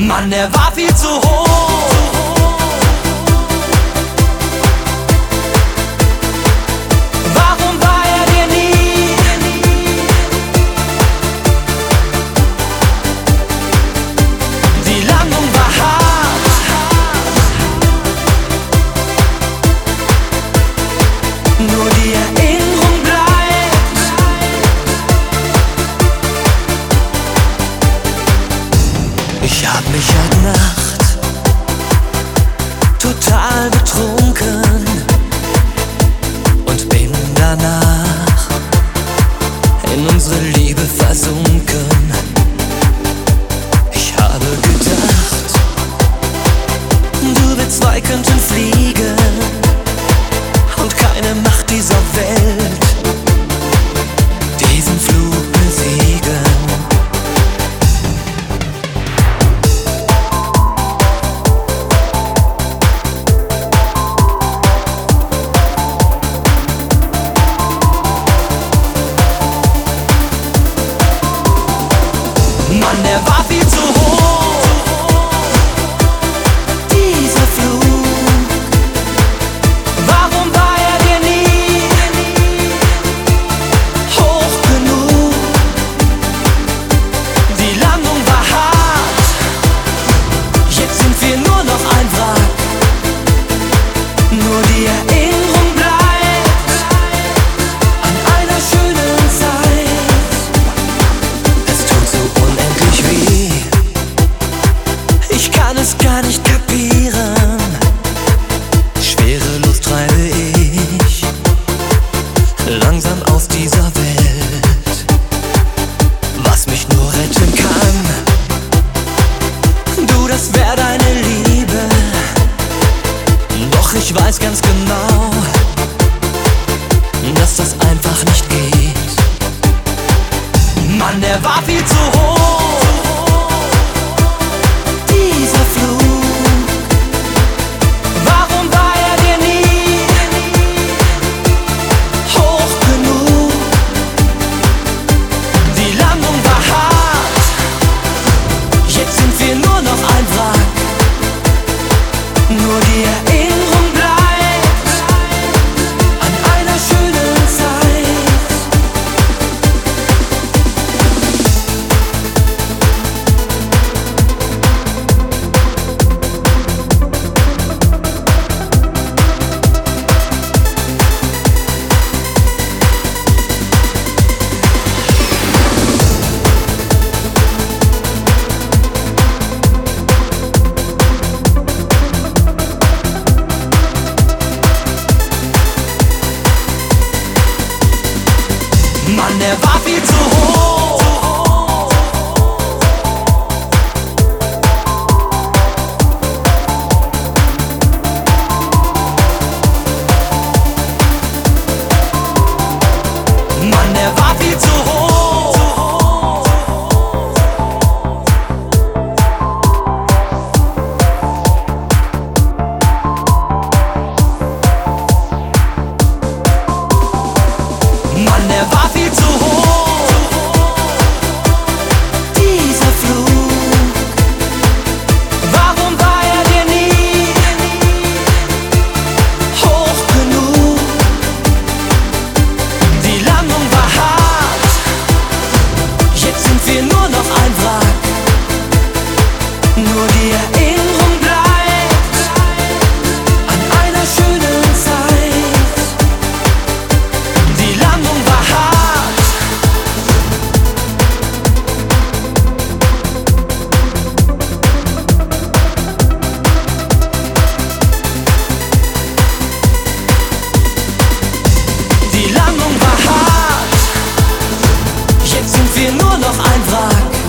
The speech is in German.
Mann, er war viel zu hoch. Warum war er dir nie? Die Landung war hart. Nur die Erinnerung bleibt. Ich hab mich heute Nacht total betrunken und bin danach in unsere Liebe versunken. Ich habe gedacht, wir zwei könnten fliegen und keine Macht dieser Welt diesen Flug besiegen. Mann, der war viel zu hoch. Dieser Flug, warum war er dir nie hoch genug? Die Landung war hart. Jetzt sind wir nur noch ein Wrack. Nur die Erinnerung bleibt an einer schönen Zeit. Es tut so unendlich weh. Ich kann es gar nicht kapieren. Schwerelos treibe ich langsam aus dieser Welt. Was mich nur retten kann, du, das wär deine Liebe. Doch ich weiß ganz genau, dass das einfach nicht geht. Mann, der war viel zu hoch. Dieser Flug, warum war er dir nie hoch genug? Die Landung war hart. Jetzt sind wir nur noch ein Wrack. Nur die Erinnerung bleibt an einer schönen Zeit. Mann, der war viel zu hoch. Mann, der war viel zu hoch. Mann, der war viel zu hoch. Dieser Flug, warum war er dir nie hoch genug? Die Landung war hart. Jetzt sind wir nur noch ein Wrack. Nur die Erinnerung bleibt an einer schönen Zeit. Die Landung war hart. Die Landung war hart. Jetzt sind wir nur noch ein Wrack.